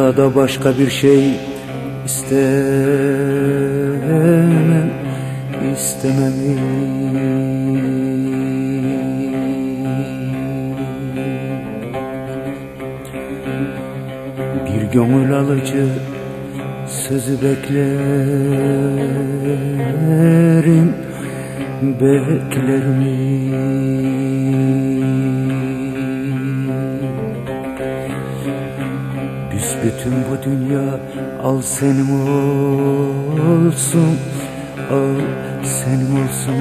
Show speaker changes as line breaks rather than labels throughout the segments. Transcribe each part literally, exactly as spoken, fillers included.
dünyada başka bir şey istemem, istemem. Bir gönül alıcı sözü beklerim, beklerim. Büsbütün bu dünya al senin olsun, al senin olsun.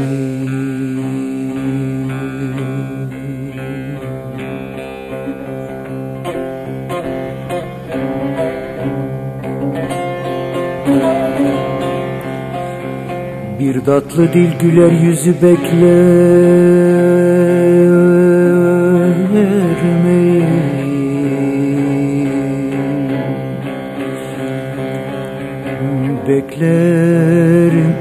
Bir tatlı dil güler yüzü beklerim. Beklerim,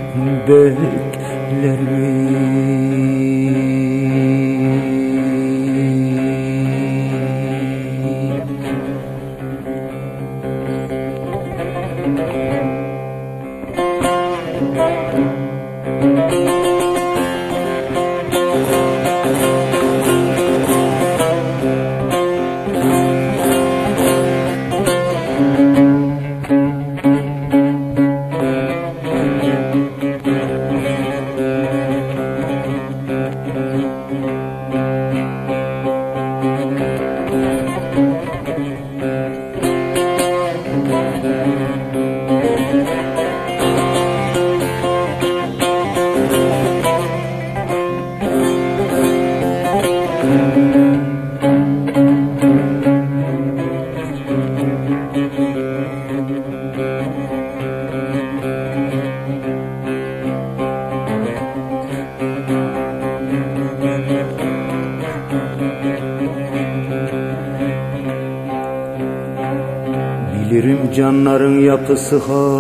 bilirim canların yapısı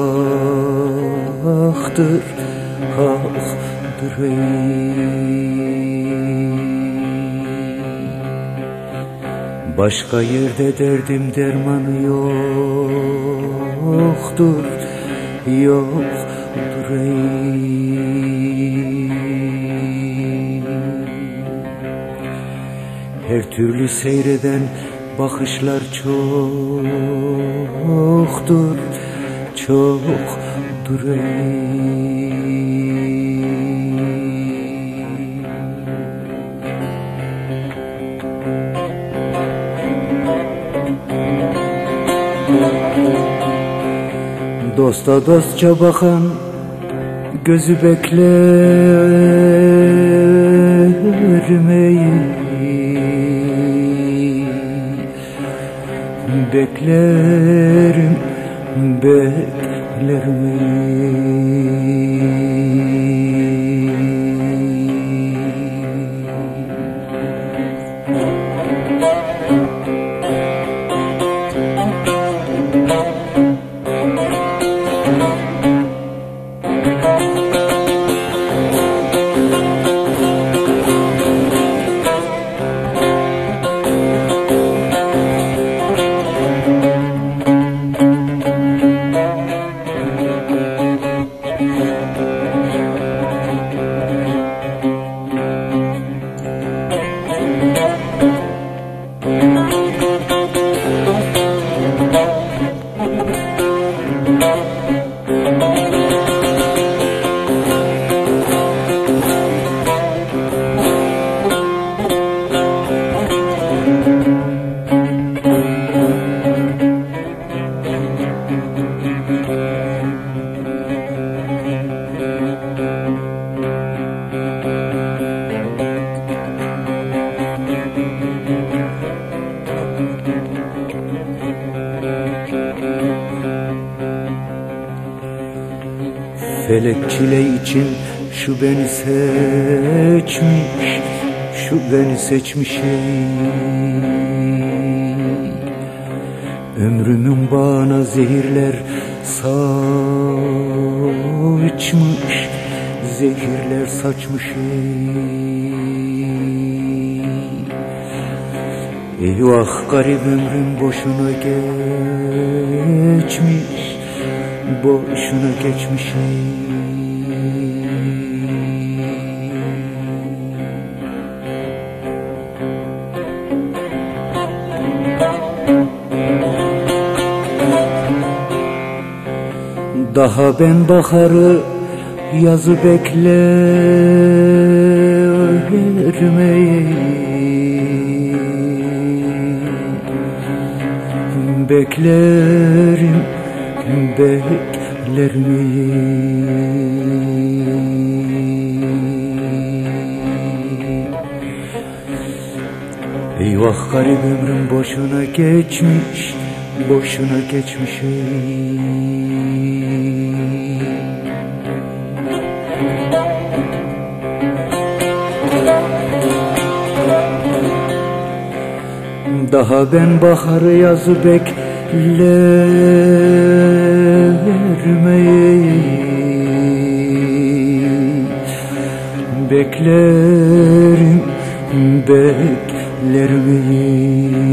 haktır, haktır ey. Başka yerde derdim dermanı yoktur, yoktur ey. Her türlü seyreden bakışlar çoktur, çoktur ey. Dosta dostça bakan gözü beklerim ey. Beklerim, beklerim ey. Felek çile için şu beni seçmiş, şu beni seçmiş ey. Ömrümün bağına zehirler saçmış, zehirler saçmış ey. Eyvah garip ömrüm boşuna geçmiş, boşuna geçmiş. Daha ben baharı yazı beklemeyi, beklerim, beklerim. Eyvah garip ömrüm boşuna geçmiş, boşuna geçmiş. Daha ben baharı yazı beklemeyi, beklerim, beklerim.